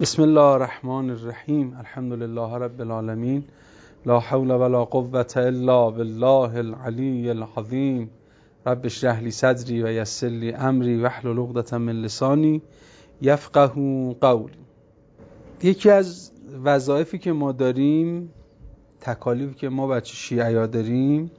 بسم الله الرحمن الرحیم. الحمد لله رب العالمین. لا حول ولا قوة الا بالله العلی العظیم. رب اشرح لی صدری و یسر لی امری واحلل عقدة من لسانی یفقهوا قولی. یکی از وظایفی که ما داریم، تکالیفی که ما بچه شیعه داریم،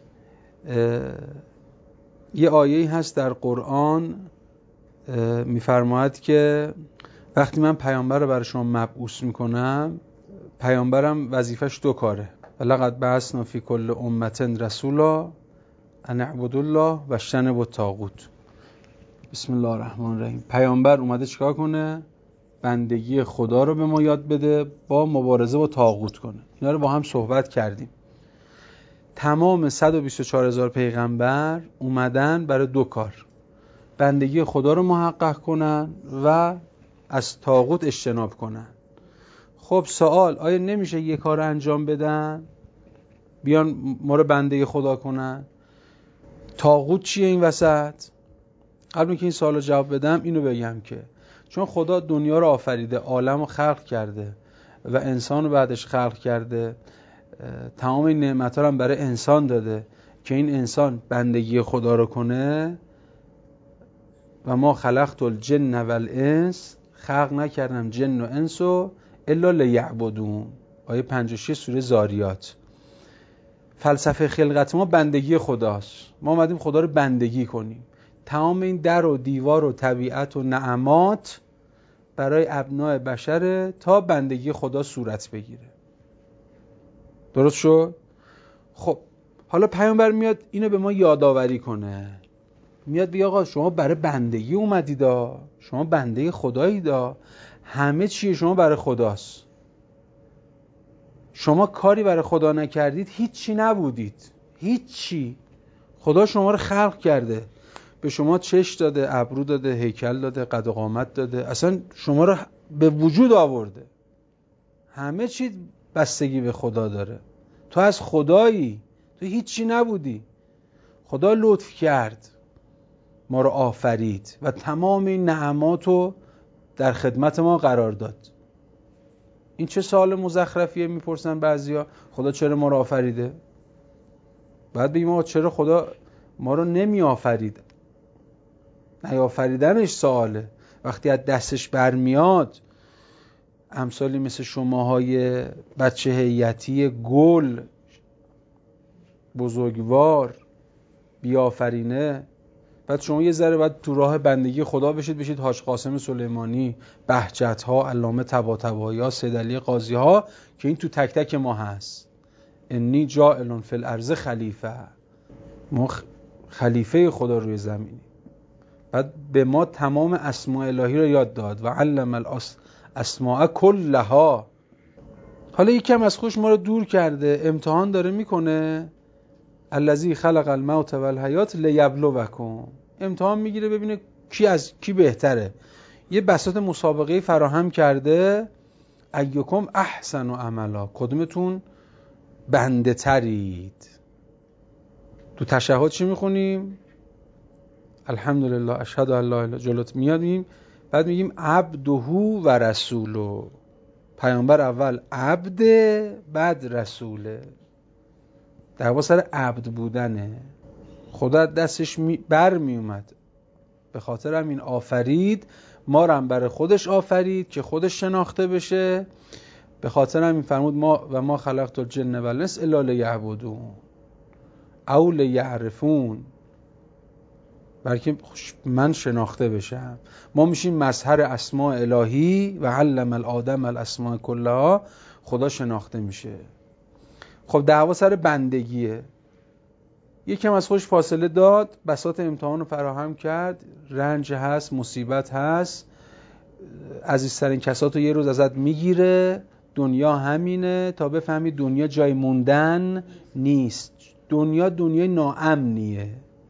یه آیه‌ای هست در قرآن میفرماید که وقتی من پیامبر رو برای شما مبعوث میکنم، پیامبرم وظیفش دو کاره. ولقد بعثنا فی کل امة رسولا ان اعبدوا الله واجتنبوا الطاغوت. بسم الله الرحمن الرحیم. پیامبر اومده چیکار کنه؟ بندگی خدا رو به ما یاد بده، با مبارزه با طاغوت کنه. اینا رو با هم صحبت کردیم. تمام 124,000 پیغمبر اومدن برای دو کار: بندگی خدا رو محقق کنن و از طاغوت اجتناب کنن. خب سوال، آیا نمیشه یک کار انجام بدن بیان ما رو بندگی خدا کنن؟ طاغوت چیه این وسط؟ قبل اینکه این سوالو جواب بدم اینو بگم که چون خدا دنیا رو آفریده، عالم رو خلق کرده و انسان رو بعدش خلق کرده، تمام این نعمت‌ها رو هم برای انسان داده که این انسان بندگی خدا رو کنه. و ما خلقت الجن والانس، خلق نکردم جن و انسو الا لیعبدون. آیه 56 سوره زاریات. فلسفه خلقت ما بندگی خداست. ما اومدیم خدا رو بندگی کنیم. تمام این در و دیوار و طبیعت و نعمات برای ابناء بشره تا بندگی خدا صورت بگیره. درست شد؟ خب حالا پیامبر میاد اینو به ما یادآوری کنه، میاد بگه آقا شما برای بندگی اومدیدا، شما بنده خداییدا، همه چیه شما برای خداست. شما کاری برای خدا نکردید، هیچی نبودید، هیچی. خدا شما رو خلق کرده، به شما چشم داده، ابرو داده، هیکل داده، قد و قامت داده، اصلا شما رو به وجود آورده. همه چی بستگی به خدا داره. تو از خدایی، تو هیچی نبودی، خدا لطف کرد، ما رو آفرید و تمام این نعمات رو در خدمت ما قرار داد. این چه سوال مزخرفیه میپرسن بعضیا؟ خدا چرا ما رو آفریده؟ بعد بگیم آقا چرا خدا ما رو نمی آفرید؟ نیافریدنش سواله. وقتی از دستش برمیاد، امثالی مثل شماهای بچه هیئتی گل بزرگوار بیافرینه، بعد شما یه ذره بعد تو راه بندگی خدا بشید حاج قاسم سلیمانی، بهجت ها، علامه طباطبایی ها، سید علی قاضی ها، که این تو تک تک ما هست. انی جاعل فی الارض خلیفه. ما خلیفه خدا روی زمینی. بعد به ما تمام اسماء الهی رو یاد داد و علم الاسماء کلها. حالا یکم از خوش ما رو دور کرده، امتحان داره میکنه. الذی خلق الموت والحیات لیبلوکم. امتحان میگیره ببینه کی از کی بهتره. یه بساط مسابقه فراهم کرده، ایکم احسن عملا، کدومتون بنده ترید. تو تشهد چی میخونیم؟ الحمدلله اشهد ان لا اله، جلوت میادیم بعد میگیم عبده و رسوله. پیامبر اول عبده، بعد رسوله. دعوا سر عبد بودنه. خدا دستش بر می اومد، به خاطر همین آفرید ما رو هم برای خودش آفرید که خودش شناخته بشه. به خاطر همین فرمود ما خلقت الجن والانس الا لیعبدون او لیعرفون، بلکه من شناخته بشم. ما میشیم مظهر اسماء الهی و علم الآدم الاسماء کلها. خدا شناخته میشه. خب دعوا سر بندگیه. یکم از خودش فاصله داد، بساط امتحان رو فراهم کرد. رنج هست، مصیبت هست، عزیزترین کسات رو یه روز ازت میگیره. دنیا همینه تا بفهمی دنیا جای موندن نیست. دنیا دنیای ناامنیه.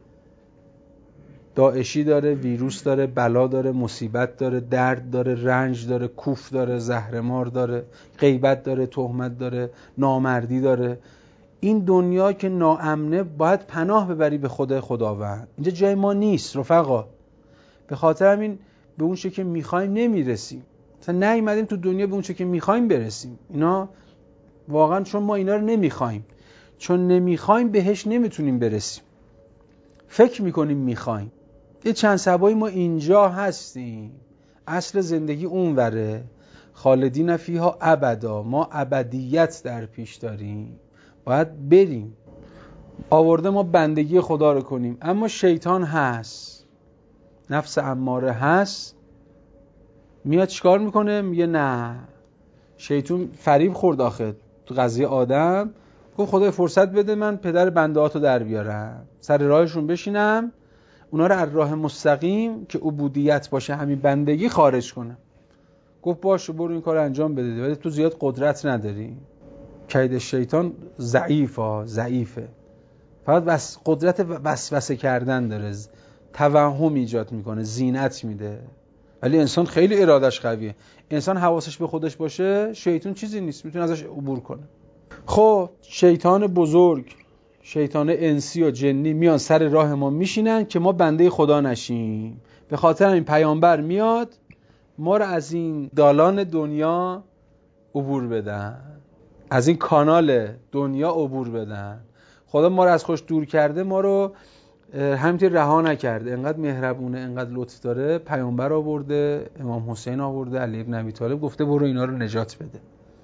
داعشی داره، ویروس داره، بلا داره، مصیبت داره، درد داره، رنج داره، کوف داره، زهرمار داره، غیبت داره، تهمت داره، نامردی داره. این دنیا که ناامنه باید پناه ببری به خداوند. اینجا جای ما نیست رفقا. به خاطر همین به اون چیزی که میخوایم نمیرسیم. مثلا نیومدیم تو دنیا به اون چه که میخوایم برسیم. اینا واقعا چون ما اینا رو نمیخوایم، چون نمیخوایم بهش نمیتونیم برسیم. فکر میکنیم میخوایم. یه چند سبایی ما اینجا هستیم، اصل زندگی اونوره، خالدین فیها ابدا، ما ابدیت در پیش داریم، باید بریم. آورده ما بندگی خدا رو کنیم، اما شیطان هست، نفس اماره هست، میاد چیکار میکنه؟ میگه نه. شیطان فریب خورد آخه تو قضیه آدم، گفت خدای فرصت بده من پدر بنده هاتو در بیارم، سر راهشون بشینم، اونا رو از راه مستقیم که عبودیت باشه همین بندگی خارج کنم. گفت باشه برو این کار انجام بده، ولی تو زیاد قدرت نداری. کید شیطان ضعیفه، فقط قدرت وسوسه کردن داره، توهم ایجاد میکنه، زینت میده، ولی انسان خیلی ارادش قویه. انسان حواسش به خودش باشه، شیطان چیزی نیست، میتونه ازش عبور کنه. خب شیطان بزرگ، شیطان انسی و جنی میان سر راه ما میشینن که ما بنده خدا نشیم. به خاطر این پیامبر میاد ما رو از این دالان دنیا عبور بدن، از این کانال دنیا عبور بدن. خدا ما رو از خوش دور کرده، ما رو همینطور رها نکرده، انقدر مهربونه، انقدر لطف داره. پیامبر آورده، امام حسین آورده، علی ابن ابی طالب، گفته برو اینا رو نجات بده.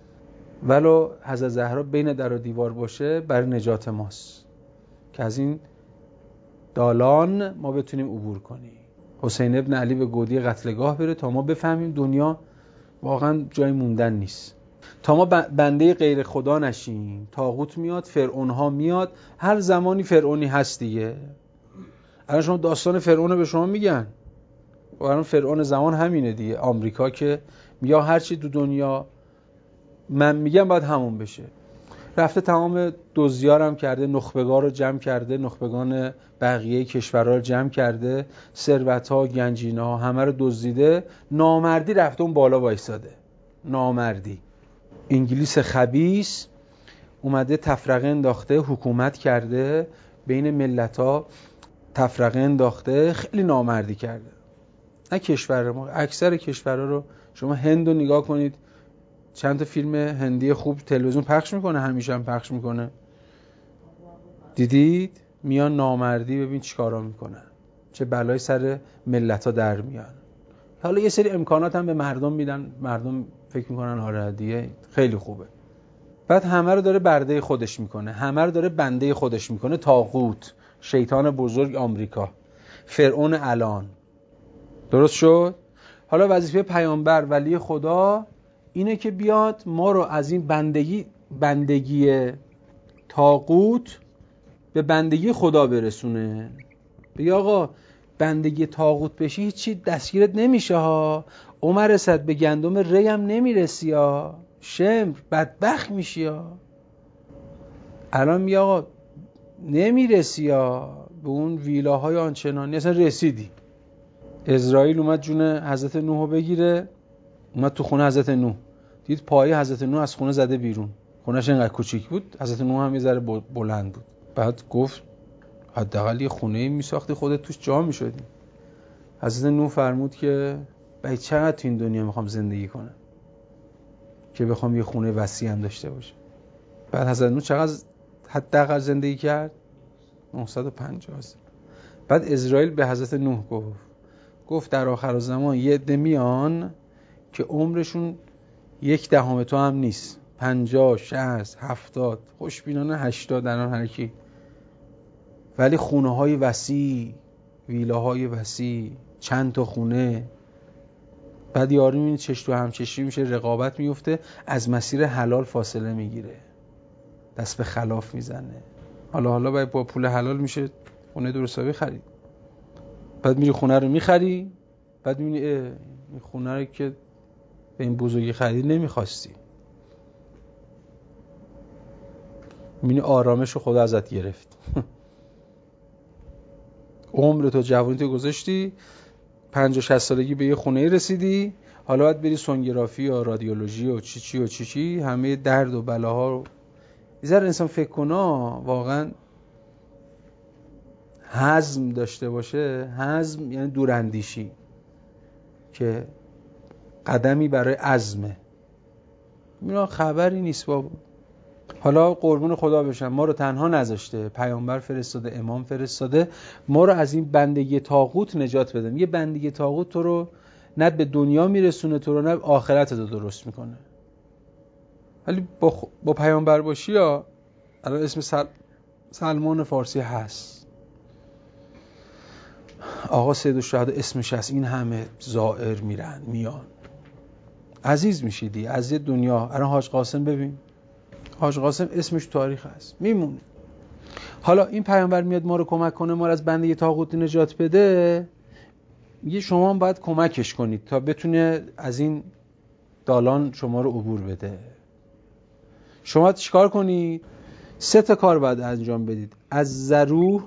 ولو حضرت زهرا بین در و دیوار باشه برای نجات ماست که از این دالان ما بتونیم عبور کنیم. حسین ابن علی به گودی قتلگاه بره تا ما بفهمیم دنیا واقعا جای موندن نیست، تا ما بنده غیر خدا نشیم. طاغوت میاد، فرعون ها میاد، هر زمانی فرعونی هست دیگه. الان شما داستان فرعون به شما میگن، الان فرعون زمان همینه دیگه. آمریکا که یا هر چی تو دنیا من میگم باید همون بشه. رفته تمام دزدیارم کرده، نخبگان رو جمع کرده، نخبگان بقیه کشورها رو جمع کرده، ثروت‌ها، گنجینه‌ها همه رو دزدیده. نامردی رفته اون بالا وایساده. نامردی، انگلیس خبیث اومده تفرقه انداخته، حکومت کرده بین ملت‌ها، تفرقه انداخته، خیلی نامردی کرده. نه کشور ما، اکثر کشورها رو شما هند رو نگاه کنید، چند تا فیلم هندی خوب تلویزیون پخش میکنه، همیشه هم پخش میکنه، دیدید؟ میان نامردی، ببین چیکارا میکنن، چه بلای سر ملت‌ها در میان. حالا یه سری امکانات هم به مردم میدن، مردم فکر میکنن آره دیگه خیلی خوبه. بعد همه رو داره برده خودش میکنه، همه رو داره بنده خودش میکنه. طاغوت، شیطان بزرگ آمریکا، فرعون الان. درست شد؟ حالا وظیفه پیامبر ولی خدا اینه که بیاد ما رو از این بندگی طاغوت به بندگی خدا برسونه. بگه آقا بندگی طاغوت بشی هیچی دستگیرت نمیشه ها، عمر رسد به گندم ری هم نمیرسی ها، شمر بدبخت میشی ها. الان میگه آقا نمیرسی ها به اون ویلاهای آنچنانی، اصلا رسیدی. اسرائیل اومد جون حضرت نوح بگیره، اومد تو خونه حضرت نوح، دید پای حضرت نوح از خونه زده بیرون، خونهش اینقدر کوچیک بود، حضرت نوح هم یه ذره بلند بود. بعد گفت حداقل یه خونه میساختی خودت توش جا میشدی. حضرت نوح فرمود که باید چقدر تو این دنیا میخوام زندگی کنم که بخوام یه خونه وسیع هم داشته باشه. بعد حضرت نوح چقدر حداقل زندگی کرد؟ 950. بعد اسرائیل به حضرت نوح گفت در آخر زمان یه عده میان که عمرشون 1/10 تو هم نیست، 50 60 70 خوشبینانه 80 الان هر کی، ولی خونه های وسیع، ویلاهای وسیع، چند تا خونه. بعد یارو میبینه چش تو هم چشی میشه، رقابت میفته، از مسیر حلال فاصله میگیره، دست به خلاف میزنه. حالا باید با پول حلال میشه خونه درستابی خرید. بعد میری خونه رو میخری، بعد میبینی این خونه رو که به این بزرگی خرید نمیخواستی. میبینی آرامش رو خدا ازت گرفت. عمر تو، جوانی تو گذاشتی، 50-60 سالگی به یه خونه رسیدی، حالا باید بری سونوگرافی یا رادیولوژی و چی همه درد و بلاها رو. یه ذره انسان فکر کنه واقعا حزم داشته باشه. حزم یعنی دوراندیشی، که قدمی برای عزمه. اینا خبری نیست بابا. حالا قربون خدا بشم، ما رو تنها نذاشته، پیامبر فرستاده، امام فرستاده، ما رو از این بندگی طاغوت نجات بده. یه بندگی طاغوت تو رو نه به دنیا میرسونه، تو رو نه آخرت رو درست میکنه. ولی با پیامبر باشی، یا الان اسم سلمان فارسی هست، آقا سید الشهدا اسمش هست، این همه زائر میرن میان، عزیز میشیدی از یه دنیا. الان حاج قاسم ببین، حاج قاسم اسمش تاریخ هست، میمونه. حالا این پیامبر میاد ما رو کمک کنه، ما رو از بندگی طاغوت نجات بده، میگه شما هم باید کمکش کنید تا بتونه از این دالان شما رو عبور بده. شما چیکار کنید؟ 3 کار باید انجام بدید: از ذروه،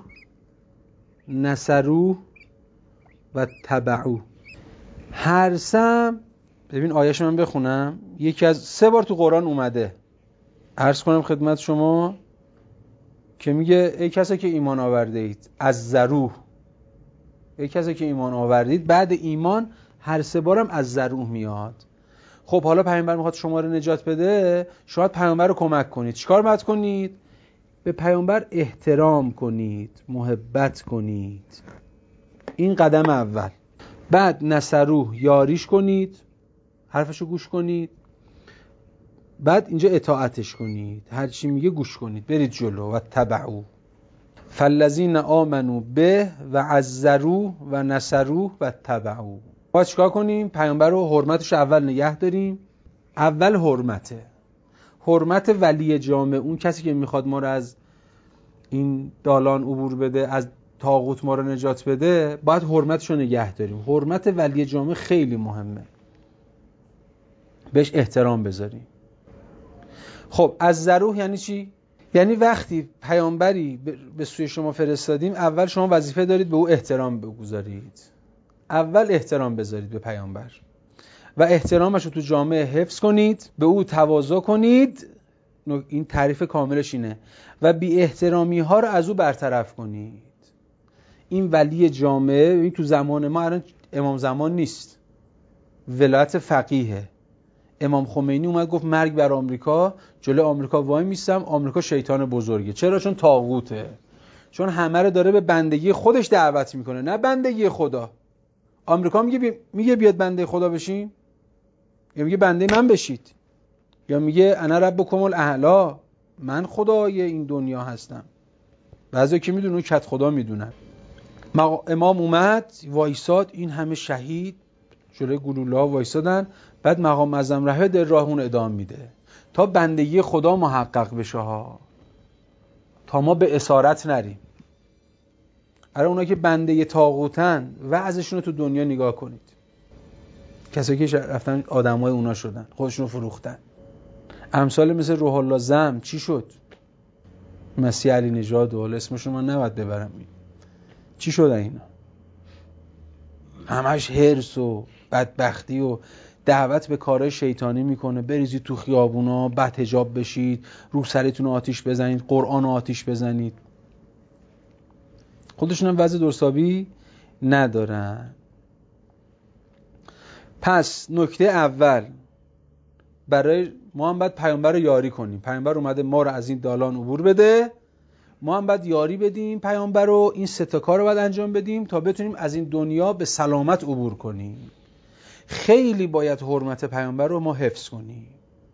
نصروه و تبعوه. هر سم، ببین آیه‌اش من بخونم، یکی از 3 بار تو قرآن اومده. عرض کنم خدمت شما که میگه ای کسی که ایمان آورده اید، از ذروه، ای کسی که ایمان آوردید. بعد ایمان هر 3 بارم از ذروه میاد. خب حالا پیامبر میخواد شما رو نجات بده، شما پیامبر رو کمک کنید. چیکار باید کنید؟ به پیامبر احترام کنید، محبت کنید. این قدم اول. بعد نصروه، یاریش کنید، حرفشو گوش کنید. بعد اینجا اطاعتش کنید، هر چی میگه گوش کنید، برید جلو. و تبعو فالذین آمنوا به و عزروه و نصروه و تبعو. باید چیکار کنیم؟ پیامبر رو حرمتش اول نگه داریم. اول حرمت ولی جامع، اون کسی که میخواد ما رو از این دالان عبور بده، از طاغوت ما رو نجات بده، باید حرمتش رو نگه داریم. حرمت ولی جامع خیلی مهمه، بهش احترام بذاریم. خب از ذروه یعنی چی؟ یعنی وقتی پیامبری به سوی شما فرستادیم، اول شما وظیفه دارید به او احترام بگذارید. اول احترام بذارید به پیامبر و احترامش رو تو جامعه حفظ کنید، به او تواضع کنید. این تعریف کاملش اینه. و بی احترامی ها رو از او برطرف کنید. این ولی جامعه، این تو زمان ما الان امام زمان نیست، ولایت فقیه. امام خمینی اومد گفت مرگ بر آمریکا، جلو آمریکا وای میستم، آمریکا شیطان بزرگه. چرا؟ چون طاغوته، چون همه رو داره به بندگی خودش دعوت میکنه، نه بندگی خدا. آمریکا میگه بیاد بنده خدا بشین، یا میگه بنده من بشید، یا میگه انا ربکم الاعلی، من خدای این دنیا هستم. بعضی که میدونن، کت خدا میدونن. امام اومد وایساد، این همه شهید جلوی گلوله وایسادن، بعد مقام اعظم رهبر در راه اون ادامه میده تا بندگی خدا محقق بشه ها، تا ما به اسارت نریم. آره اونا که بنده طاغوتن، وضعشون رو تو دنیا نگاه کنید. کسایی که رفتن آدمای اونا شدن، خودشون رو فروختن. امثال مثل روح الله زم چی شد؟ مسیح علی نژاد، و اسمشون من نباید ببرم، چی شدن اینا؟ همش حرص و بدبختی و دعوت به کارهای شیطانی میکنه. بریزید تو خیابونا، بعد حجاب بشید، رو سرتون آتیش بزنید، قرآن آتیش بزنید. خودشون هم وضع درستابی ندارن. پس نکته اول، برای ما هم باید پیامبر رو یاری کنیم. پیامبر اومده ما رو از این دالان عبور بده، ما هم باید یاری بدیم پیامبر رو. این 3 کار رو باید انجام بدیم تا بتونیم از این دنیا به سلامت عبور کنیم. خیلی باید حرمت پیامبر رو ما حفظ کنیم.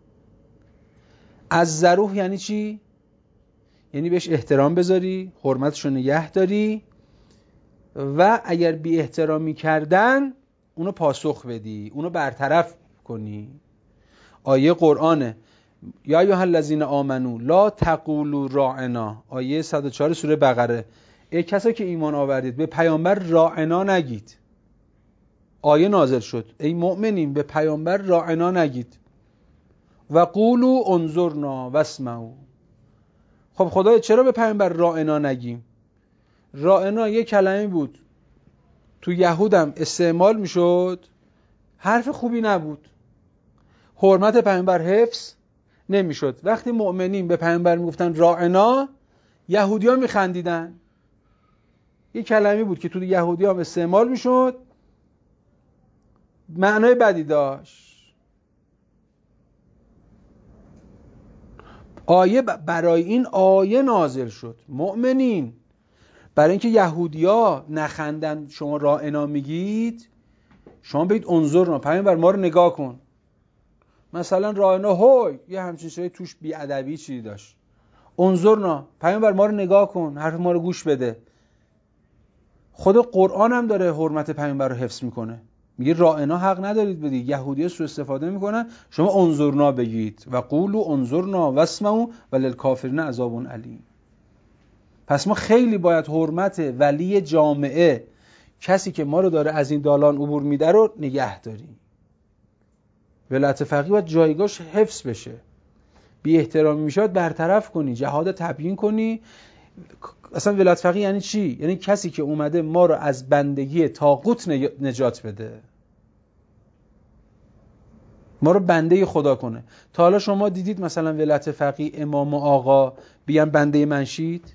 از ذروه یعنی چی؟ یعنی بهش احترام بذاری، حرمتش رو نگه داری، و اگر بی احترامی کردن اونو پاسخ بدی، اونو برطرف کنی. آیه قرآنه، یا ایها الذین آمنو لا تقولوا راعنا، آیه 104 سوره بقره. ای کسا که ایمان آوردید، به پیامبر راعنا نگید. آیه نازل شد ای مؤمنین به پیامبر راعنا نگید، و قولوا انظرنا واسمعوا. خب خدای چرا به پیامبر راعنا نگیم؟ راعنا یه کلمه بود، تو یهودم استعمال میشد، حرف خوبی نبود، حرمت پیامبر حفظ نمیشد. وقتی مؤمنین به پیامبر میگفتن راعنا، یهودی‌ها میخندیدن. یه کلمه بود که تو یهودی‌ها استعمال میشد، معنای بدی داشت. آیه برای این آیه نازل شد. مؤمنین، برای اینکه یهودیا نخندن شما راعنا میگید، شما بگید انظرنا، پیامبر ما رو نگاه کن. مثلا راعنا هوی یه همچین چیزی توش بی‌ادبی چیزی داشت. انظرنا، پیامبر ما رو نگاه کن، حرف ما رو گوش بده. خود قرآن هم داره حرمت پیامبر رو حفظ میکنه، میگه راعنا حق ندارید بدید. یهودی‌ها سوء استفاده میکنن، شما انظرنا بگید و قولوا انظرنا واسمعوا وللکافرین عذاب علیم. پس ما خیلی باید حرمت ولی جامعه، کسی که ما رو داره از این دالان عبور میده رو نگه داریم. ولایت فقیه باید جایگاهش حفظ بشه. بی احترامی میشد برطرف کنی، جهاد تبیین کنی. اصلا ولایت فقیه یعنی چی؟ یعنی کسی که اومده ما رو از بندگی طاغوت نجات بده، ما رو بنده خدا کنه. تا حالا شما دیدید مثلا ولایت فقیه امام و آقا بیان بنده من شید؟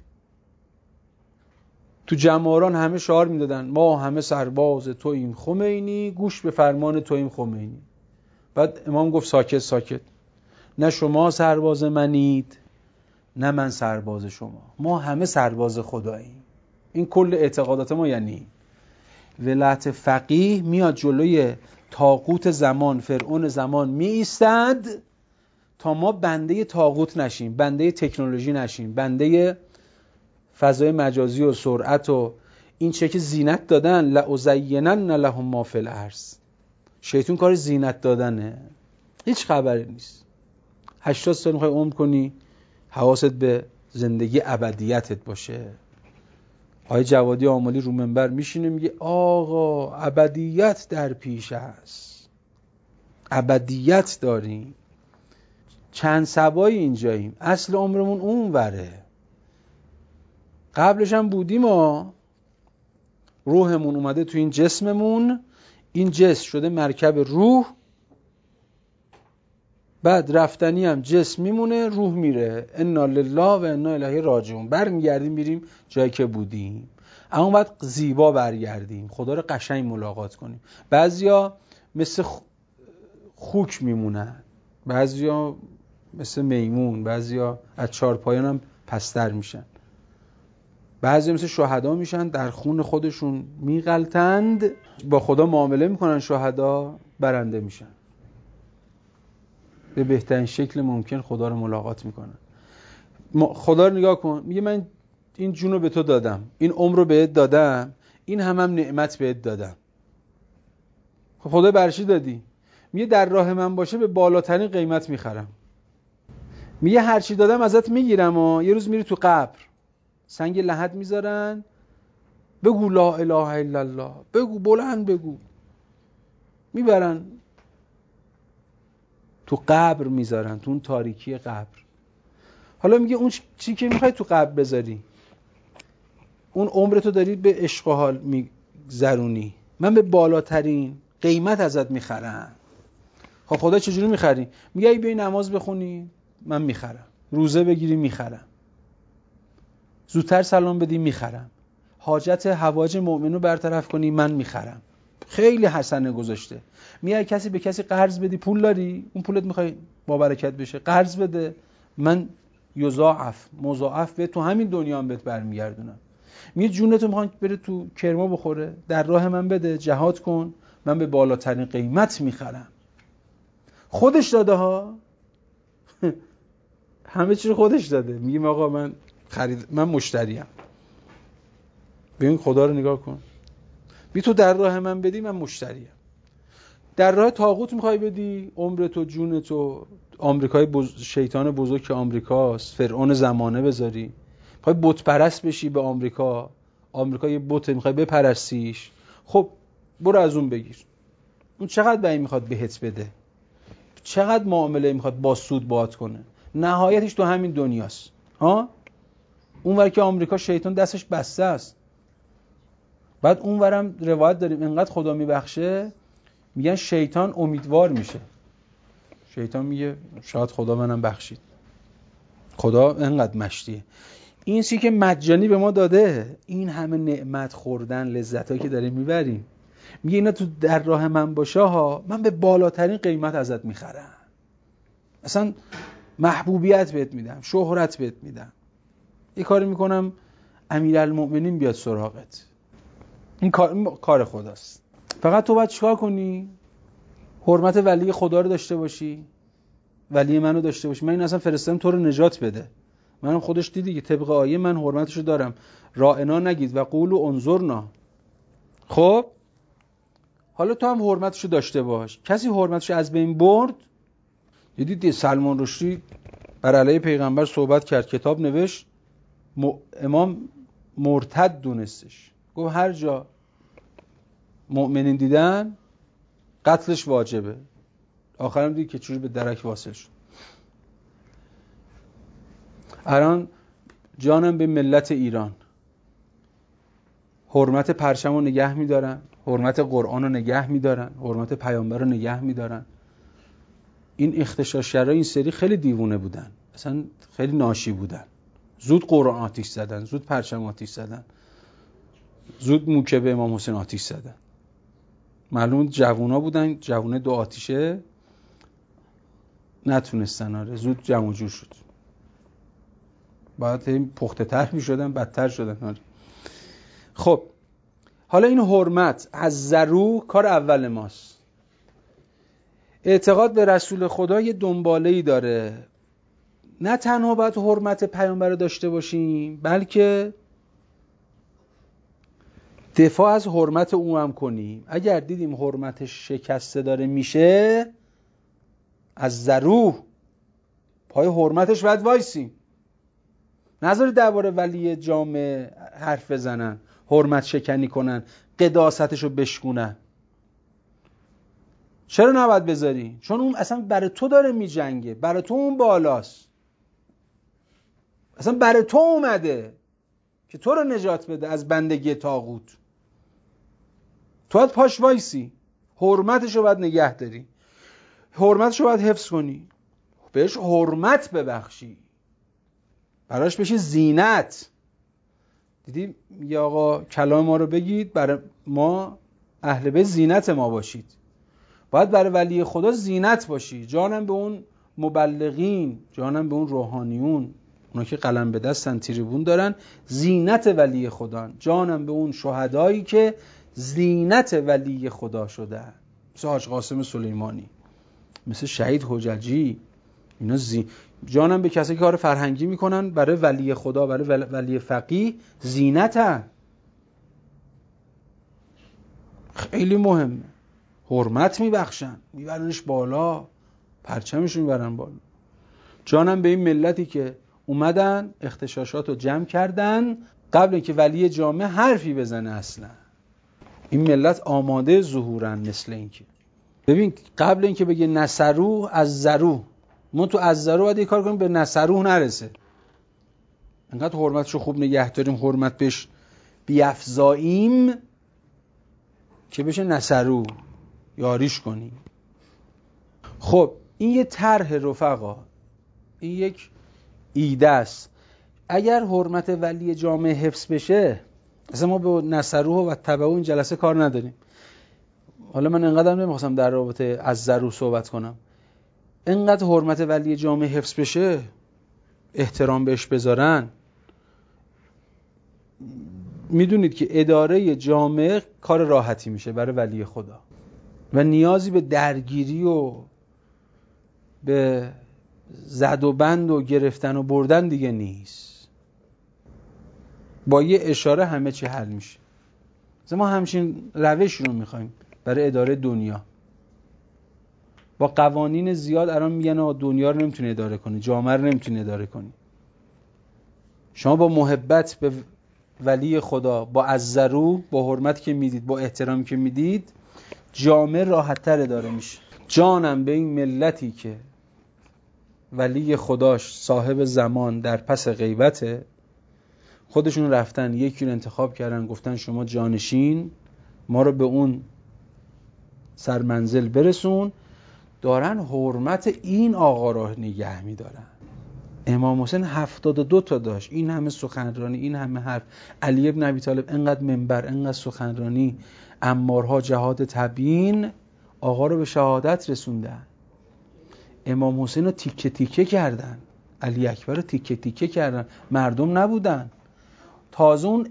تو جمهوران همه شعار میدادن ما همه سرباز توییم خمینی، گوش به فرمان توییم خمینی. بعد امام گفت ساکت ساکت، نه شما سرباز منید نه من سرباز شما، ما همه سرباز خداییم. این کل اعتقادات ما. یعنی ولایت فقیه میاد جلوی طاغوت زمان، فرعون زمان می ایستد تا ما بنده طاغوت نشیم، بنده تکنولوژی نشیم، بنده فضای مجازی و سرعت و این چه که زینت دادن. لأزینن لهم ما فی الارض. شیطان کار زینت دادنه، هیچ خبری نیست. 80 سال میخوای عمر کنی، حواست به زندگی ابدیتت باشه. آقای جوادی آملی رو منبر میشینه میگه آقا ابدیت در پیش است، ابدیت داریم، چند سبایی اینجاییم، اصل عمرمون اون وره، قبلش هم بودیم ما، روحمون اومده تو این جسممون، این جسم شده مرکب روح، بعد رفتنی هم جسم میمونه، روح میره. انا لله و انا الیه راجعون. برمیگردیم میریم جایی که بودیم، اما بعد زیبا برگردیم، خدا رو قشنگ ملاقات کنیم. بعضیا مثل خوک میمونن، بعضیا مثل میمون، بعضیا از چارپایان هم پستر میشن، بعضی مثل شهدا میشن، در خون خودشون میغلطند، با خدا معامله میکنن، شهدا برنده میشن، به بهترین شکل ممکن خدا رو ملاقات میکنن. خدا رو نگاه کن، میگه من این جون رو به تو دادم، این عمر رو بهت دادم، این هم نعمت بهت دادم. خدا برشی دادی؟ میگه در راه من باشه به بالاترین قیمت میخرم. میگه هرچی دادم ازت میگیرم و یه روز میری تو قبر، سنگ لحد میذارن، بگو لا اله الا الله، بگو بلند بگو، میبرن تو قبر میذارن، تو اون تاریکی قبر. حالا میگه اون چی که میخوای تو قبر بذاری، اون عمرتو داری به عشق و حال میگذرونی، من به بالاترین قیمت ازت میخرم. خب خدا چجوری میخری؟ میگه ای بیای نماز بخونی من میخرم، روزه بگیری میخرم، زودتر سلام بدی میخرم، حاجت حوائج مؤمنو برطرف کنی من میخرم. خیلی حسنه گذاشته. میای کسی به کسی قرض بدی، پول داری، اون پولت میخوای با برکت بشه، قرض بده، من یضاعف مضاعف به تو همین دنیا هم بهت برمیگردونم. میگه جونتو میخوان بره تو کرما بخوره، در راه من بده، جهاد کن، من به بالاترین قیمت میخرم. خودش داده ها همه چی خودش داده. میگیم آقا من مشتریم. ببین خدا رو نگاه کن، بی تو در راه من بدی من مشتریم. در راه طاغوت میخوای بدی، عمرتو جونتو، آمریکای شیطان بزرگ که آمریکاست، فرعون زمانه بذاری، میخوای بت پرست بشی به آمریکا یه بت میخوای بپرستیش، خب برو از اون بگیر. اون چقدر به این میخواد بهت بده، چقدر معامله میخواد با سود باهات کنه، نهایتش تو همین دنیاست ها. اونور که آمریکا شیطان دستش بسته است. بعد اونورم روایت داریم انقدر خدا میبخشه، میگن شیطان امیدوار میشه، شیطان میگه شاید خدا منم بخشید. خدا انقدر مشتیه. این که مجانی به ما داده، این همه نعمت خوردن، لذتایی که داریم میبریم، میگه اینا تو در راه من باشه ها، من به بالاترین قیمت ازت میخرم، اصلا محبوبیت بهت میدم، شهرت بهت میدم، یه کاری میکنم امیرالمؤمنین بیاد سراغت. این کار خداست. فقط تو باید چیکار کنی؟ حرمت ولی خدا رو داشته باشی، ولی منو داشته باشی. من این اصلا فرستادم تو رو نجات بده. منم خودش دیدی که طبق آیه من حرمتشو دارم. راعنا نگید و قولوا انظرنا. خب حالا تو هم حرمتشو داشته باش. کسی حرمتشو از بین برد؟ دیدید سلمان رشدی بر علیه پیغمبر صحبت کرد، کتاب نوشت، امام مرتد دونستش، گفت هر جا مؤمنین دیدن قتلش واجبه. آخرم دید که چجوری به درک واصل شد. الان جانم به ملت ایران، حرمت پرچم رو نگه می‌دارن، حرمت قرآن رو نگه می‌دارن، حرمت پیامبر رو نگه می‌دارن. این اغتشاشگرا این سری خیلی دیوونه بودن، اصلا خیلی ناشی بودن. زود قرآن آتیش زدن، زود پرچم آتیش زدن، زود موکب امام حسین آتیش زدن. معلوم جوونا بودن، جوونه دو آتیشه نتونستن. آره زود جمع و جور شد. بعد این پخته تر می شدن، بدتر شدن. آره. خب حالا این حرمت از ضرو کار اول ماست. اعتقاد به رسول خدا یه دنباله‌ای داره. نه تنها باید حرمت پیامبر رو داشته باشیم، بلکه دفاع از حرمت او هم کنیم. اگر دیدیم حرمتش شکسته داره میشه، از ضرو پای حرمتش باید وایسیم. نذاری درباره ولی جامع حرف بزنن، حرمت شکنی کنن، قداستشو بشکونن. چرا نباید بذاری؟ چون اون اصلا برای تو داره میجنگه، برای تو اون بالاست، اصلا برای تو اومده که تو رو نجات بده از بندگی طاغوت. تو باید پاش وایسی، حرمتشو باید نگه داری، حرمتشو باید حفظ کنی، بهش حرمت ببخشی، براش بشه زینت. دیدی میگه آقا کلام ما رو بگید، برای ما اهل بیت زینت ما باشید. باید برای ولی خدا زینت باشی. جانم به اون مبلغین، جانم به اون روحانیون، اونا که قلم به دستن تریبون دارن، زینت ولی خدا. جانم به اون شهدایی که زینت ولی خدا شدن، مثل حاج قاسم سلیمانی، مثل شهید حججی. اینا جانم به کسایی که کار فرهنگی میکنن برای ولی خدا، برای ولی فقیه، زینتن. خیلی مهمه. حرمت میبخشن، میبرنش بالا، پرچمش میبرن بالا. جانم به این ملتی که اومدن اغتشاشات رو جمع کردن قبل اینکه ولی جامع حرفی بزنه. اصلا این ملت آماده ظهورن. مثل اینکه ببین قبل اینکه بگه نصرو از ضرو، ما تو از ضرو باید یه کار کنیم به نصرو نرسه. انقدر حرمتشو خوب نگه داریم، حرمت بهش بیفزاییم که بشه نصرو، یاریش کنیم. خب این یه طرح رفقا، این یک ایده است. اگر حرمت ولی جامع حفظ بشه، اصلا ما به نصرو و تبعو این جلسه کار نداریم. حالا من انقدر نمیخواستم در رابطه از ضرو صحبت کنم. انقدر حرمت ولی جامع حفظ بشه، احترام بهش بذارن، میدونید که اداره جامع کار راحتی میشه برای ولی خدا و نیازی به درگیری و به زد و بند و گرفتن و بردن دیگه نیست. با یه اشاره همه چی حل میشه. ما همچین روش رو میخوایم برای اداره دنیا. با قوانین زیاد الان میگن دنیا رو نمیتونه اداره کنی، جامعه رو نمیتونه اداره کنی. شما با محبت به ولی خدا، با عزرو، با حرمت که میدید، با احترامی که میدید، جامعه راحت‌تر اداره میشه. جانم به این ملتی که ولی خداش صاحب زمان در پس غیبته، خودشون رفتن یکی رو انتخاب کردن، گفتن شما جانشین، ما رو به اون سرمنزل برسون، دارن حرمت این آقا رو نگه میدارن. امام حسین 72 تا داشت، این همه سخنرانی، این همه حرف. علی ابن ابی طالب انقدر منبر، انقدر سخنرانی، عمارها جهاد تبیین، آقا رو به شهادت رسوندن. امام حسین رو تیکه تیکه کردن، علی اکبر رو تیکه تیکه کردن، مردم نبودن. تازه اون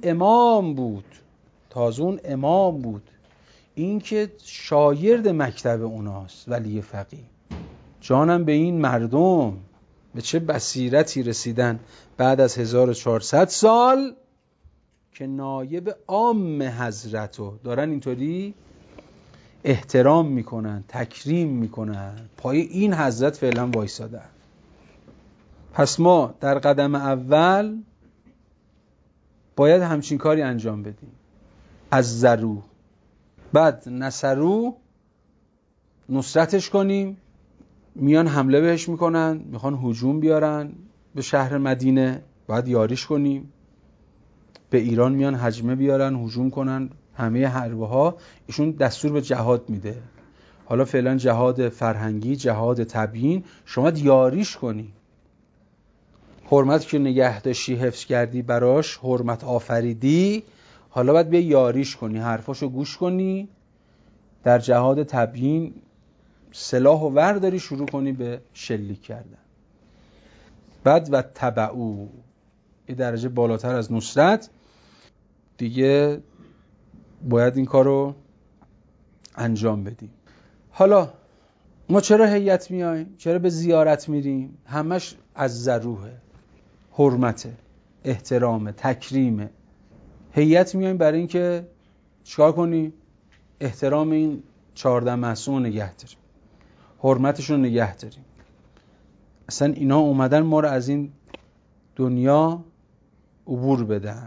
امام بود، این که شاگرد مکتب اوناست، ولی فقیه. جانم به این مردم به چه بصیرتی رسیدن بعد از 1400 سال که نایب عام حضرتو دارن اینطوری احترام میکنن، تکریم میکنن، پای این حضرت فعلا وایسادن. پس ما در قدم اول باید همچین کاری انجام بدیم. از ذرو، بعد نصرو، نصرتش کنیم. میان حمله بهش میکنن، میخوان هجوم بیارن به شهر مدینه، باید یاریش کنیم. به ایران میان هجمه بیارن، هجوم کنن، همه حربه ها. ایشون دستور به جهاد میده، حالا فعلا جهاد فرهنگی، جهاد تبیین، شما یاریش کنی. حرمت که نگه داشتی، حفظ کردی براش، حرمت آفریدی، حالا باید بیا یاریش کنی، حرفاشو گوش کنی، در جهاد تبیین سلاح و ورداری شروع کنی به شلیک کردن. بعد و تبعو، یه درجه بالاتر از نصرت دیگه باید این کارو انجام بدیم. حالا ما چرا هیئت میایم؟ چرا به زیارت میریم؟ همش از ضروره، حرمته، احترامه، تکریمه. هیئت میایم برای این که چیکار کنیم؟ احترام این 14 معصوم رو نگه داریم، حرمتشون رو نگه داریم. اصلا اینا اومدن ما رو از این دنیا عبور بدن.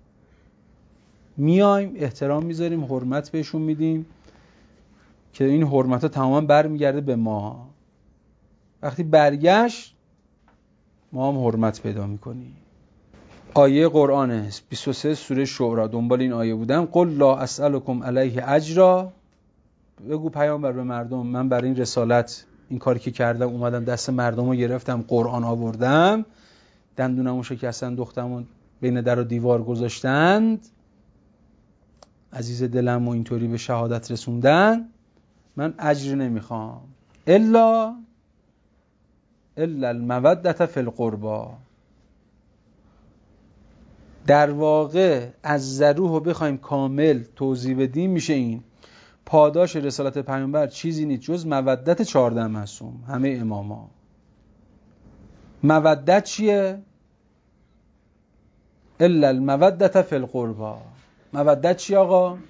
میایم احترام میذاریم، حرمت بهشون میدیم که این حرمت ها تماما برمیگرده به ما. وقتی برگشت ما هم حرمت پیدا میکنیم. آیه قرآن است 23 سوره شعراء، دنبال این آیه بودم. قل لا اسألکم علیه اجرا، بگو پیامبر به مردم من برای این رسالت، این کاری که کردم، اومدم دست مردم رو گرفتم، قرآن آوردم، دندونمو شکستن، دختمو بین در و دیوار گذاشتند، عزیز دلم و اینطوری به شهادت رسوندن، من اجر نمیخوام الا المودة فی القربا. در واقع از ضروح بخوایم کامل توضیح بدیم میشه این: پاداش رسالت پیامبر چیزی نیست جز مودت 14 معصوم، همه اماما. مودت چیه؟ الا المودة فی القربا. مودت چی آقا؟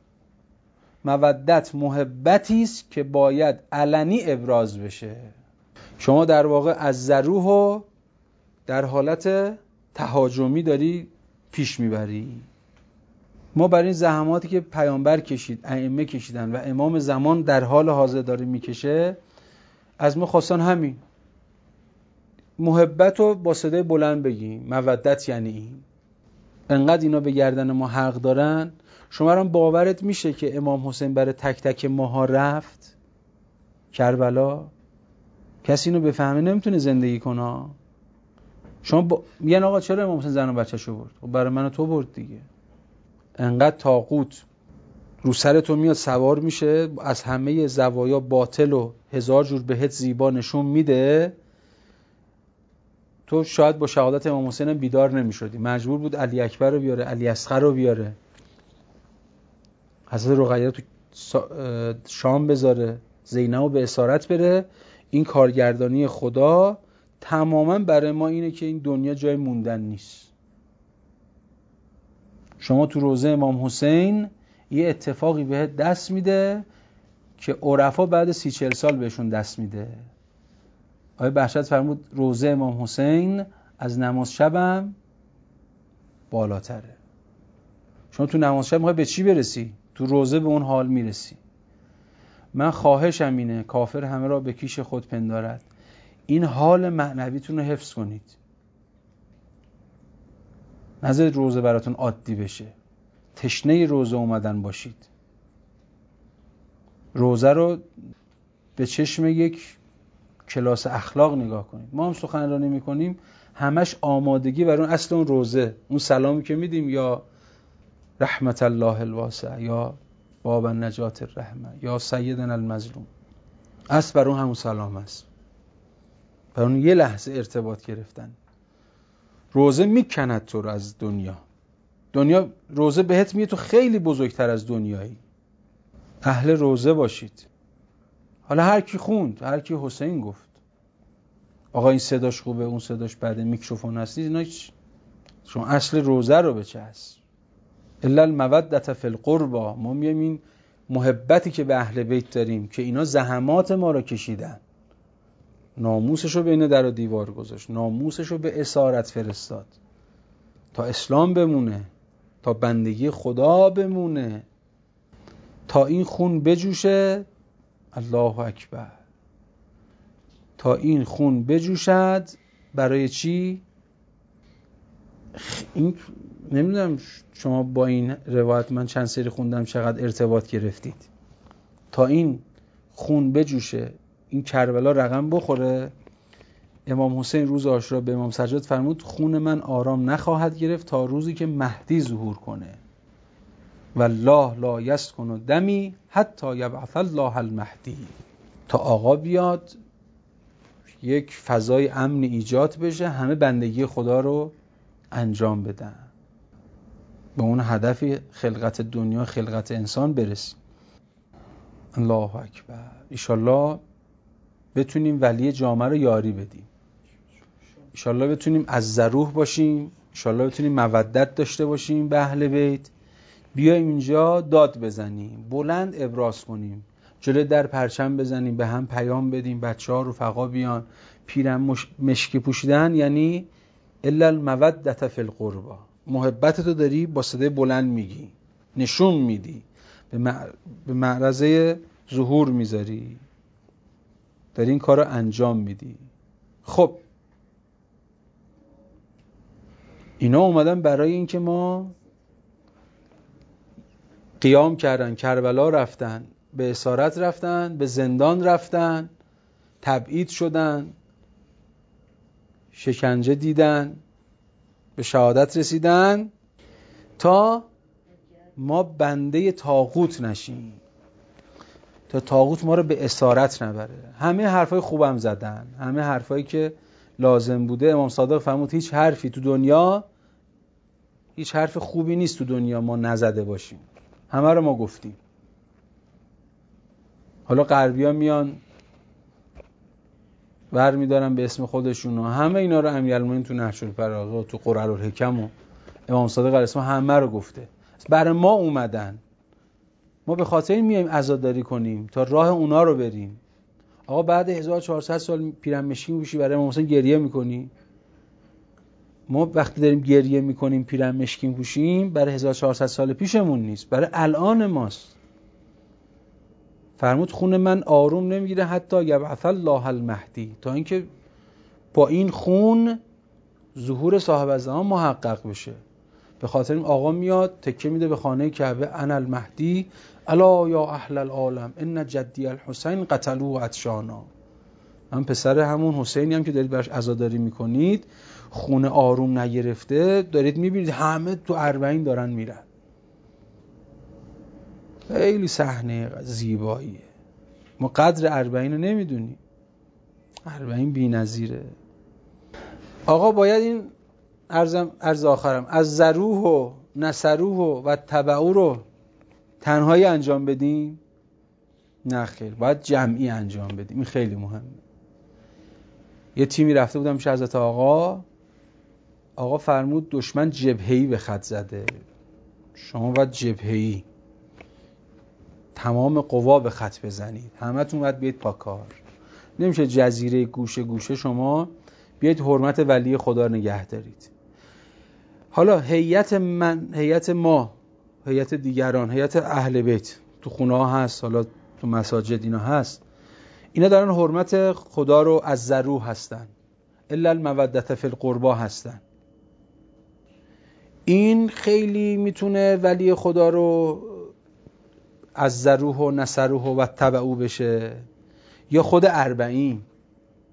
مودت محبتی است که باید علنی ابراز بشه. شما در واقع از ضروح در حالت تهاجمی داری پیش میبری. ما برای این زحماتی که پیامبر کشید، ائمه کشیدن و امام زمان در حال حاضر داره میکشه، از ما خواستن همین محبت رو با صدای بلند بگیم. مودت یعنی این. انقدر اینا به گردن ما حق دارن. شما هم باورت میشه که امام حسین برای تک تک ماها رفت کربلا؟ کسی اینو بفهمه نمیتونه زندگی کنه. شما میگن آقا چرا امام حسین زن و بچه‌شو برد؟ خب برای من و تو برد دیگه. انقدر طاغوت رو سر تو میاد سوار میشه، از همه زوایا باطل و هزار جور بهت زیبا نشون میده، تو شاید با شهادت امام حسین بیدار نمیشدی، مجبور بود علی اکبر رو بیاره، علی اصغر رو بیاره، حضرت رقیه تو شام بذاره، زینب به اسارت بره. این کارگردانی خدا تماما برای ما اینه که این دنیا جای موندن نیست. شما تو روضه امام حسین یه اتفاقی بهت دست میده که عرفا بعد 30-40 سال بهشون دست میده. آیه بهشت فرمود روضه امام حسین از نماز شبم بالاتره. شما تو نماز شب میخوای به چی برسی؟ تو روضه به اون حال میرسی. من خواهشم اینه، کافر همه را به کیش خود پندارد، این حال معنویتون رو حفظ کنید، نذارید روضه براتون عادی بشه، تشنه روضه اومدن باشید. روضه رو به چشم یک کلاس اخلاق نگاه کنید. ما هم سخنرانی میکنیم همش آمادگی برای اون اصل اون روزه، اون سلامی که میدیم یا رحمت الله الواسع یا باب النجات الرحمه یا سیدنا المظلوم، اصل بر اون همون سلام است، بر اون یه لحظه ارتباط گرفتن. روزه میکند تو رو از دنیا روزه بهت میگه تو خیلی بزرگتر از دنیایی، اهل روزه باشید. حالا هر کی خوند، هر کی حسین گفت، آقا این صداش خوبه اون صداش بده، میکروفون هستی، اینا شما اصل روزه رو بچس. الا المودة فی القربا، ما میگیم این محبتی که به اهل بیت داریم که اینا زحمات ما رو کشیدن، ناموسشو بین در و دیوار گذاشت، ناموسشو به اسارت فرستاد تا اسلام بمونه، تا بندگی خدا بمونه، تا این خون بجوشه. الله اکبر. تا این خون بجوشد برای چی؟ این نمیدونم شما با این روایت من چند سری خوندم چقدر ارتباط گرفتید. تا این خون بجوشه، این کربلا رقم بخوره. امام حسین روز عاشورا به امام سجاد فرمود خون من آرام نخواهد گرفت تا روزی که مهدی ظهور کنه. والله لا یسکن دمی حتی یبعث الله المهدی. تا آقا بیاد یک فضای امن ایجاد بشه، همه بندگی خدا رو انجام بدن، به اون هدف خلقت دنیا، خلقت انسان برسیم. الله اکبر. ایشالله بتونیم ولی جامعه رو یاری بدیم، ایشالله بتونیم از ذروح باشیم، ایشالله بتونیم مودت داشته باشیم به اهل بیت. بیایم اینجا داد بزنیم، بلند ابراز کنیم، جلوی در پرچم بزنیم، به هم پیام بدیم، بچه‌ها رفقا بیان. پیرن مشکی پوشیدن یعنی الا المودة فی القربا، محبت تو داری با صدای بلند میگی، نشون میدی، به معرض ظهور میذاری، داری این کار رو انجام میدی. خب اینا اومدن برای اینکه ما قیام کردن، کربلا رفتن، به اسارت رفتن، به زندان رفتن، تبعید شدن، شکنجه دیدن، به شهادت رسیدن تا ما بنده طاغوت نشیم، تا طاغوت ما رو به اسارت نبره. همه حرفای خوبم زدن، همه حرفایی که لازم بوده. امام صادق فرمود هیچ حرفی تو دنیا، هیچ حرف خوبی نیست تو دنیا ما نزده باشیم، همه رو ما گفتیم. حالا غربی‌ها میان ور میدارن به اسم خودشون و همه اینا رو امیرالمومنین تو نهج البلاغه و تو قررالحکم و امام صادق علیه السلام همه رو گفته. برای ما اومدن، ما به خاطر این میایم عزاداری کنیم تا راه اونا رو بریم. آقا بعد 1400 سال پیرنمشکی میشی برای امام حسین گریه میکنی؟ ما وقتی داریم گریه میکنیم پیرنمشکی میپوشیم برای 1400 سال پیشمون نیست، برای الان ماست. فرمود خون من آروم نمیگیره حتی یبعث الله المهدی، تا اینکه با این خون ظهور صاحب الزمان محقق بشه. به خاطر این آقا میاد تکه میده به خانه کعبه، انا المهدی الا یا اهل العالم ان جدی الحسین قتلوه عطشانا. من پسر همون حسینی هم که دارید براش عزاداری میکنید، خون آروم نگرفته، دارید میبینید همه تو 40 دارن میرن. خیلی صحنه زیباییه. ما قدر 40 رو نمیدونیم، 40 بی‌نظیره. آقا باید این عرض آخرم از ذروح و نصروح و تبعو رو تنهایی انجام بدیم؟ نه خیر، باید جمعی انجام بدیم. این خیلی مهمه. یه تیمی رفته بودم پیش حضرت آقا فرمود دشمن جبهه‌ای به خط زده، شما باید جبهه‌ای تمام قوا به خط بزنید، همتون باید بیاید پاکار. نمیشه جزیره گوشه گوشه شما بیاید حرمت ولی خدا نگه دارید. حالا هیئت ما، هیئت دیگران، هیئت اهل بیت تو خونه ها هست، حالا تو مساجد اینا هست، اینا دارن حرمت خدا رو از ذروح هستن، الا المودة فی القربا هستن. این خیلی میتونه ولی خدا رو از ذروح و نصروح و تبعو بشه، یا خود 40.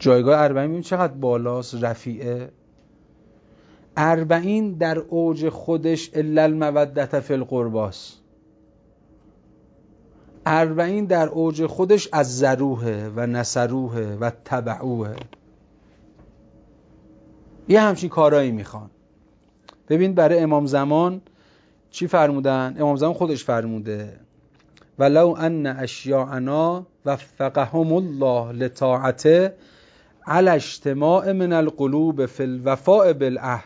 جایگاه 40 میبینید چقدر بالاست، رفیعه. 40 در اوج خودش الا المودة فی القرباست. 40 در اوج خودش از ذروه و نصروه و تبعوه. یه همچین کارایی میخوان. ببین برای امام زمان چی فرمودن؟ امام زمان خودش فرموده ولو ان اشیاءنا وفقهم الله لطاعته علی اجتماع من القلوب فی الوفاء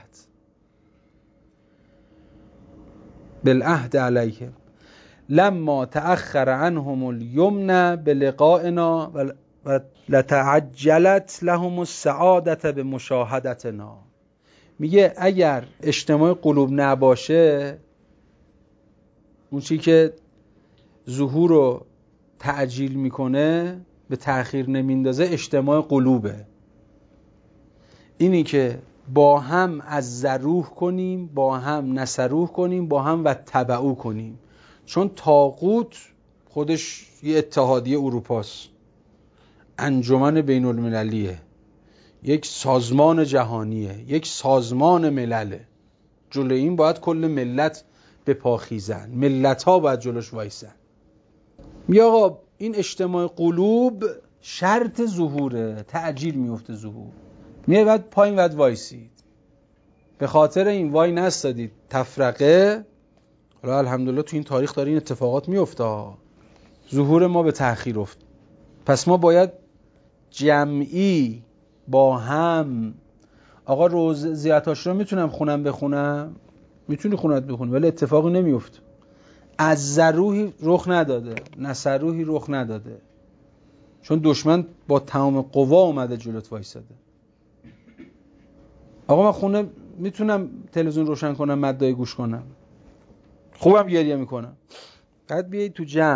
بالعهد علیهم لما تأخر عنهم الیمن بلقائنا و لتعجلت لهم السعادة بمشاهدتنا. میگه اگر اجتماع قلوب نباشه، اون چی که ظهور رو تعجیل میکنه، به تأخیر نمیندازه، اجتماع قلوبه. اینی که با هم از ذروح کنیم، با هم نصروح کنیم، با هم و تبعو کنیم. چون طاغوت خودش یه اتحادیه اروپاست، انجمن بین المللیه، یک سازمان جهانیه، یک سازمان ملله. جلو این باید کل ملت به پا خیزن، ملت ها باید جلوش وایسن. میگه آقا این اجتماع قلوب شرط ظهوره، تعجیل میفته ظهور. میگه بعد پایین باید وایسید. به خاطر این وای نستادید تفرقه. حالا الحمدلله تو این تاریخ داره این اتفاقات میفته، ظهور ما به تأخیر افت. پس ما باید جمعی با هم. آقا روز زیارتاش رو میتونم خونم بخونم؟ میتونی خونت بخونی، ولی اتفاقی نمیفته. از ذروحی رخ نداده، نصروحی رخ نداده، چون دشمن با تمام قوا اومده جلوت وایساده. آقا من خونه میتونم تلویزیون روشن کنم، مدای گوش کنم، خوبم گریه میکنم. بعد بیایید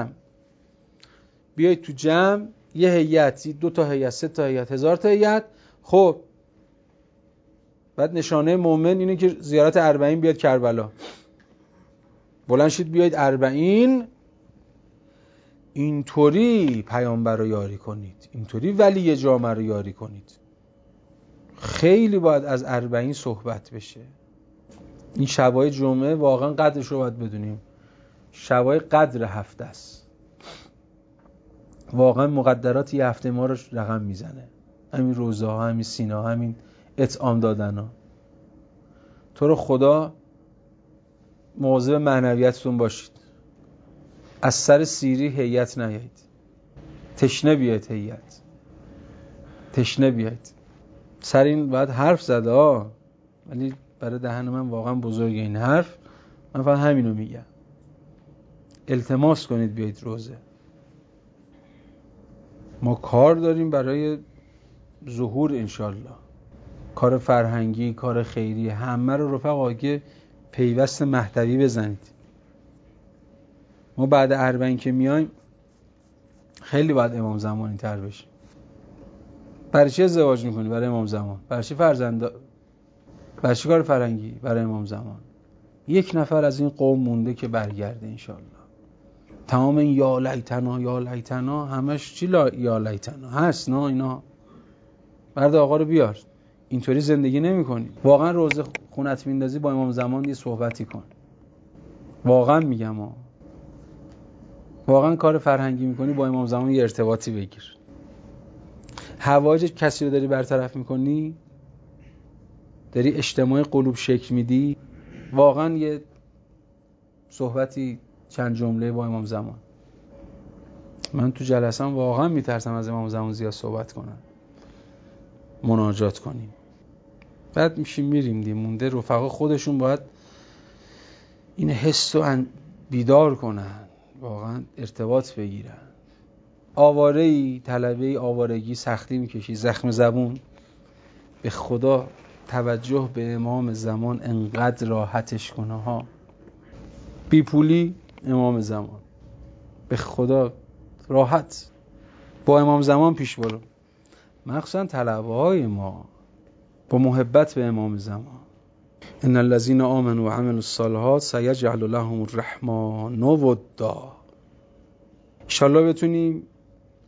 تو جمع، یه هیئت، 2 تا هیئت، 3 تا هیئت، 1000 تا هیئت. خب بعد نشانه مؤمن اینه که زیارت 40 بیاد کربلا. بلند شید بیایید 40، اینطوری پیامبر رو یاری کنید، اینطوری ولی جامعه رو یاری کنید. خیلی باید از 40 صحبت بشه. این شبای جمعه واقعا قدرش رو باید بدونیم. شبای قدر هفته است. واقعا مقدرات یه هفته ما رو رقم میزنه. همین روزه ها، همین سینه ها، همین اطعام دادن ها. تو رو خدا مواظب معنویتتون باشید. از سر سیری هیئت نیایید. تشنه بیایید هیئت. تشنه بیایید. سر این باید حرف زده ها، ولی برای دهن من واقعا بزرگ این حرف. من فقط همینو میگم. التماس کنید بیایید روزه. ما کار داریم برای ظهور انشالله. کار فرهنگی، کار خیری، همه رو رفقا که پیوست مهدوی بزنید. ما بعد 40 که میایم خیلی باید امام زمانی تر بشیم. برای چی ازدواج میکنی؟ برای امام زمان. برای چی برای چی کار فرهنگی؟ برای امام زمان. 1 نفر از این قوم مونده که برگرده انشالله. تمام این یا لیتنا همش چی یا لیتنا هست. نه اینا برد آقا رو بیار. اینطوری زندگی نمی کنی. واقعا روزه خونت میندازی با امام زمان یه صحبتی کن. واقعا میگم واقعا کار فرهنگی میکنی با امام زمان یه ارتباطی بگیر. حوایج کسی رو داری برطرف میکنی، داری اجتماع قلوب شکل میدی، واقعا یه صحبتی چند جمله با امام زمان. من تو جلسه‌ام واقعا میترسم از امام زمان زیاد صحبت کنم، مناجات کنیم. بعد میشیم میریم دی مونده. رفقا خودشون باید این حس رو بیدار کنن، واقعا ارتباط بگیرن. آواره‌ای، طلبه‌ای آوارگی سختی میکشی، زخم زبون، به خدا توجه به امام زمان انقدر راحتش کنه ها. بی پولی امام زمان، به خدا راحت با امام زمان پیش برو. مخصوصا طلبه‌های ما با محبت به امام زمان. ان الذين آمنوا وعملوا الصالحات سيجعل لهم الرحمن ودا. ان شاء الله بتونیم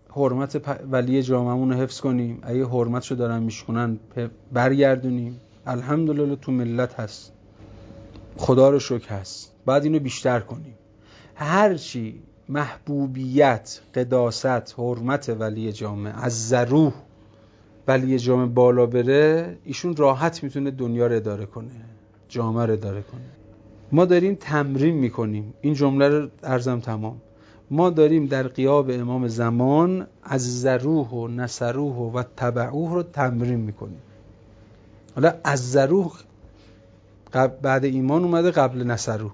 حرمت ولی جامعه‌مون رو حفظ کنیم، اگه حرمتشو دارن میشکنن برگردونیم. الحمدلله تو ملت هست، خدا رو شکر هست، بعد اینو بیشتر کنیم. هرچی محبوبیت، قداست، حرمت ولی جامعه از ذروح ولی جامعه بالا بره، ایشون راحت میتونه دنیا رو اداره کنه، جامعه رو اداره کنه. ما داریم تمرین میکنیم، این جمله رو عرضم تمام، ما داریم در غیاب امام زمان از ذروح و نصروح و تبعوه رو تمرین میکنیم. حالا از ذروح بعد ایمان اومده، قبل نصروح.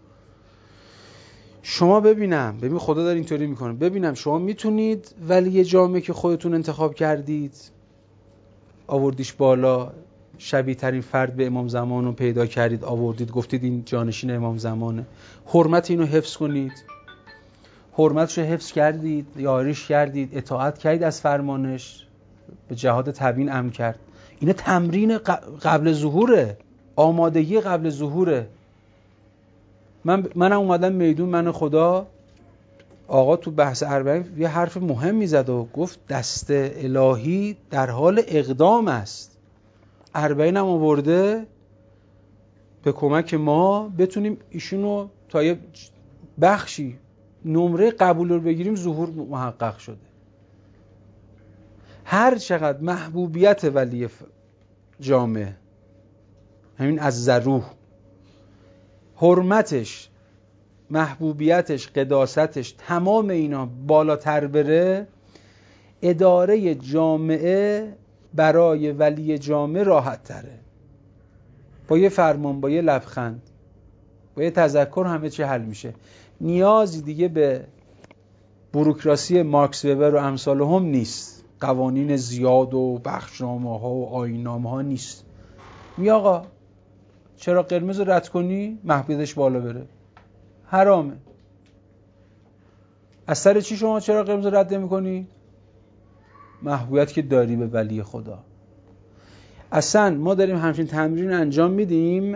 شما ببین خدا داره اینطوری میکنه، ببینم شما میتونید ولی جامعه که خودتون انتخاب کردید آوردیش بالا، شبیه ترین فرد به امام زمان رو پیدا کردید، آوردید گفتید این جانشین امام زمانه، حرمت اینو حفظ کنید، حرمتش رو حفظ کردید، یاریش کردید، اطاعت کردید از فرمانش، به جهاد تبیین امر کرد. اینه تمرین قبل ظهوره، آمادگی قبل ظهوره. منم اومدم میدون، من خدا، آقا تو بحث اربعین یه حرف مهمی زد و گفت دست الهی در حال اقدام است. اربعین هم آورده به کمک ما بتونیم ایشونو تا یه بخشی نمره قبول رو بگیریم، ظهور محقق شده. هر چقدر محبوبیت ولی جامعه، همین از ذروح، حرمتش، محبوبیتش، قداستش، تمام اینا بالاتر بره، اداره جامعه برای ولی جامعه راحت تره. با یه فرمان، با یه لبخند، با یه تذکر همه چی حل میشه. نیازی دیگه به بوروکراسی مارکس وبر و امثال هم نیست، قوانین زیاد و بخشنامه ها و آیین‌نامه ها نیست. می آقا چرا قرمز رد کنی محبوبیتش بالا بره، حرامه. از سر چی شما چرا قرمز رد نمی کنی؟ محبوبیت که داری به ولی خدا. اصلا ما داریم همچین تمرین انجام میدیم،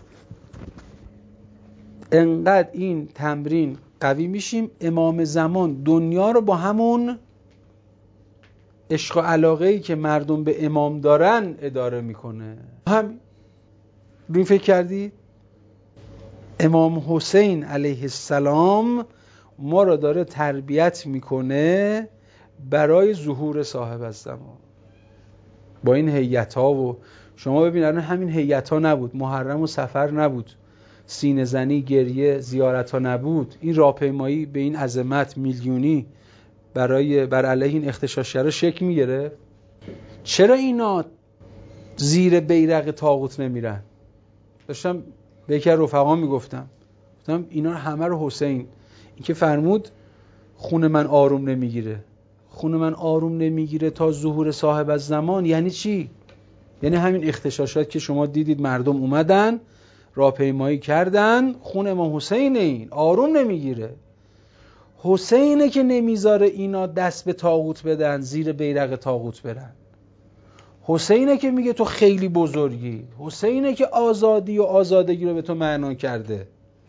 انقدر این تمرین قوی میشیم، امام زمان دنیا رو با همون عشق و علاقه‌ای که مردم به امام دارن اداره میکنه. هم روی فکر کردی؟ امام حسین علیه السلام ما رو داره تربیت میکنه برای ظهور صاحب الزمان. با این هیئت‌ها، و شما ببینید همین هیئت‌ها نبود، محرم و سفر نبود، سینه زنی، گریه، زیارت‌ها نبود، این راهپیمایی به این عظمت میلیونی بر علیه این اغتشاشگرا شکل میگیره. چرا اینا زیر بیرق طاغوت نمیرن؟ داشتم به یکی از رفقا میگفتم اینا همه رو حسین، این که فرمود خون من آروم نمیگیره، خون من آروم نمیگیره تا ظهور صاحب الزمان، یعنی چی؟ یعنی همین اغتشاشات که شما دیدید مردم اومدن راهپیمایی کردن، خون امام حسین این آروم نمیگیره. حسینه که نمیذاره اینا دست به طاغوت بدن، زیر بیرق طاغوت برن. حسینه که میگه تو خیلی بزرگی، حسینه که آزادی و آزادگی رو به تو معنا کرده.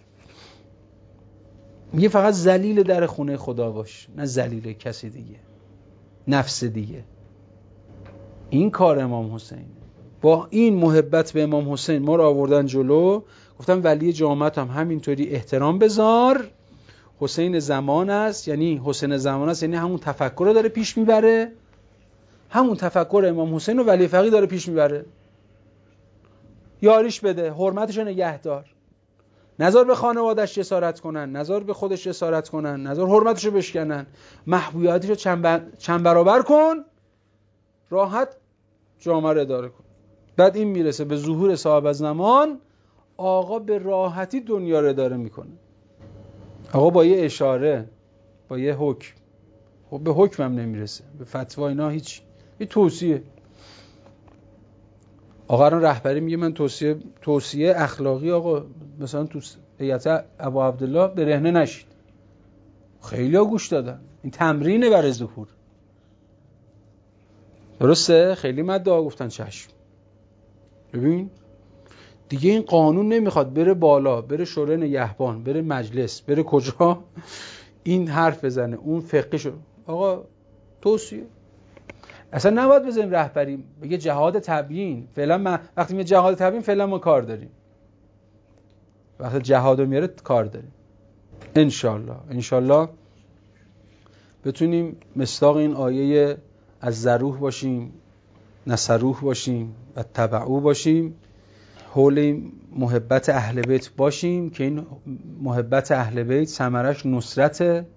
میگه فقط ذلیل در خونه خدا باش، نه ذلیل کسی دیگه، نفس دیگه. این کار امام حسینه. با این محبت به امام حسین ما رو آوردن جلو، گفتم ولی جامعت هم همینطوری احترام بذار. حسین زمان است، یعنی حسین زمان است، یعنی همون تفکر رو داره پیش میبره، همون تفکر امام حسین رو ولی فقیه داره پیش میبره. یاریش بده، حرمتش رو نگه دار، نذار به خانواده‌اش جسارت کنن، نذار به خودش جسارت کنن، نذار حرمتش رو بشکنن، محبوبیتش رو چند برابر کن، راحت جامعه رو اداره کن. بعد این میرسه به ظهور صاحب الزمان، آقا به راحتی دنیا رو اداره میکنه. آقا با یه اشاره، با یه حکم، خب به حکم هم نمیرسه، به فتوا اینا هیچ، یه توصیه. آقا الان رهبری میگه من توصیه اخلاقی، آقا مثلا تو هیئت ابا عبدالله برهنه نشید. خیلی ها گوش دادن، این تمرینه برای ظهور. درسته؟ خیلی مدعا گفتن چشم. ببین دیگه این قانون نمیخواد بره بالا، بره شورای نگهبان، بره مجلس، بره کجا این حرف بزنه، اون فقه شد. آقا توصیه. اصلا نباید بذاریم رهبری بگه جهاد تبیین. فعلا وقتی میگه جهاد تبیین فعلا ما کار داریم. وقتی جهادو میاره کار داریم. انشالله بتونیم مصداق این آیه از ذروح باشیم، نصروح باشیم و تبعو باشیم، حول محبت اهل بیت باشیم که این محبت اهل بیت ثمرش نصرت،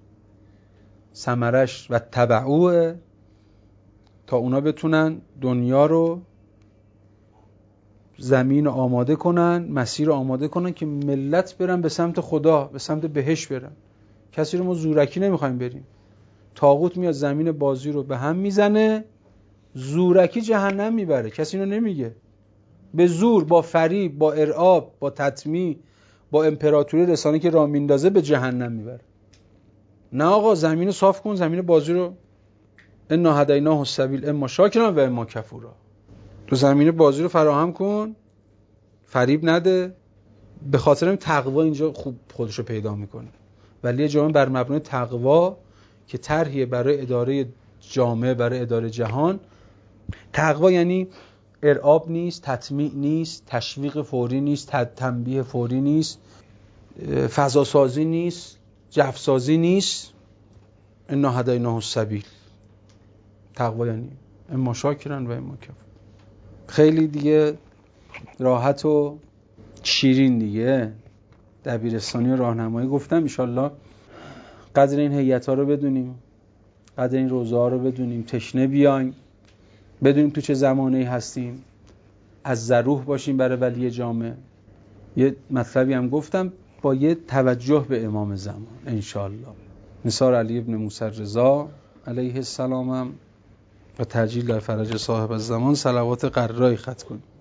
ثمرش و تبعوه، تا اونا بتونن دنیا رو، زمین رو آماده کنن، مسیر رو آماده کنن که ملت برن به سمت خدا، به سمت بهشت برن. کسی رو ما زورکی نمیخوایم بریم. طاغوت میاد زمین بازی رو به هم میزنه، زورکی جهنم میبره. کسی اینو نمیگه. به زور، با فریب، با ارعاب، با تطمیع، با امپراتوری رسانه که راه میندازه به جهنم میبره. نه آقا، زمین رو صاف کن، زمین بازی رو انا هدیناه السبیل اما شاکرا و اما کفورا. تو زمین بازی رو فراهم کن، فریب نده. به خاطر این تقوا اینجا خوب خودش رو پیدا میکنه. ولی جامعه بر مبنای تقوا که طرحیه برای اداره جامعه، برای اداره جهان. تقوا یعنی ارعاب نیست، تطمیع نیست، تشویق فوری نیست، تنبیه فوری نیست، فضا سازی نیست، جف سازی نیست. انا هدیناه السبیل. تقوا یعنی اما شاکرا و اما کفور. خیلی دیگه راحت و شیرین دیگه دبیرستانی و راهنمایی گفتم. ان شاءالله قدر این هیئت‌ها رو بدونیم، قدر این روزه‌ها رو بدونیم، تشنه بیایم، بدونیم تو چه زمانه‌ای هستیم، از ذروح باشیم برای ولی جامعه. یه مطلبی هم گفتم با یه توجه به امام زمان ان شاءالله. نثار علی ابن موسی رضا علیه السلام و تجلیل در فرج صاحب الزمان صلوات قررایی ختم کنیم.